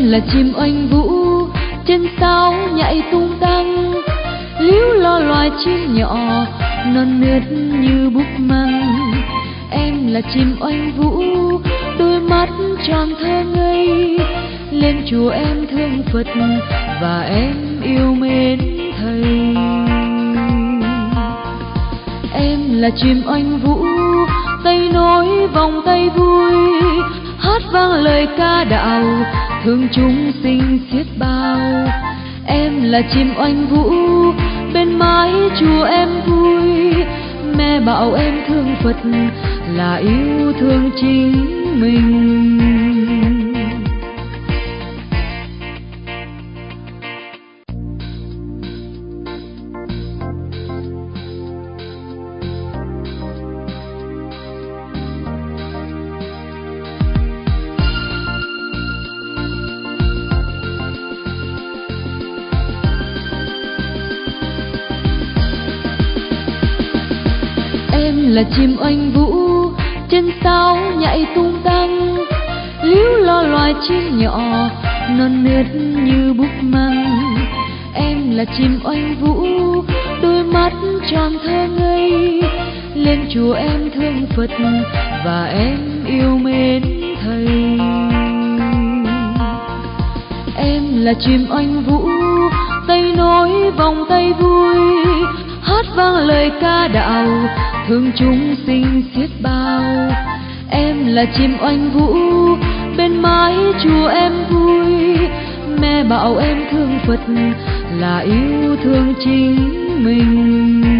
là chim oanh vũ trên sao nhảy tung tăng, líu lo loài chim nhỏ non nớt như búp măng. Em là chim oanh vũ, đôi mắt tròn thơ ngây, lên chùa em thương Phật và em yêu mến Thầy. Em là chim oanh vũ, tay nối vòng tay vui, hát vang lời ca đạo thương chúng sinh xiết bao. Em là chim oanh vũ, bên mái chùa em vui, mẹ bảo em thương Phật là yêu thương chính mình. Em là chim oanh vũ trên sao nhảy tung tăng, líu lo loài chim nhỏ non nớt như búp măng. Em là chim oanh vũ, đôi mắt tròn thơ ngây, lên chùa em thương Phật và em yêu mến Thầy. Em là chim oanh vũ, tay nối vòng tay vui, hát vang lời ca đạo thương chúng sinh xiết bao. Em là chim oanh vũ, bên mái chùa em vui, mẹ bảo em thương Phật là yêu thương chính mình.